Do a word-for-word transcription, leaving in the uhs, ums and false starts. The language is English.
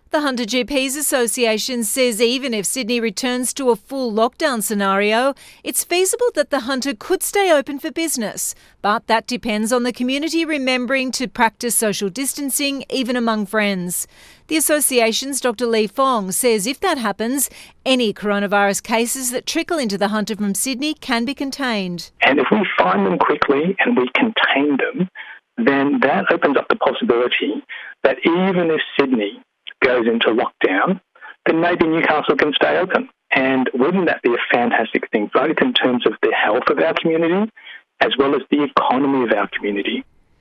The Hunter G Ps Association says even if Sydney returns to a full lockdown scenario, it's feasible that the Hunter could stay open for business. But that depends on the community remembering to practice social distancing, even among friends. The association's Doctor Lee Fong says if that happens, any coronavirus cases that trickle into the Hunter from Sydney can be contained. And if we find them quickly and we contain them, then that opens up the possibility that even if Sydney goes into lockdown, then maybe Newcastle can stay open. And wouldn't that be a fantastic thing, both in terms of the health of our community as well as the economy of our community?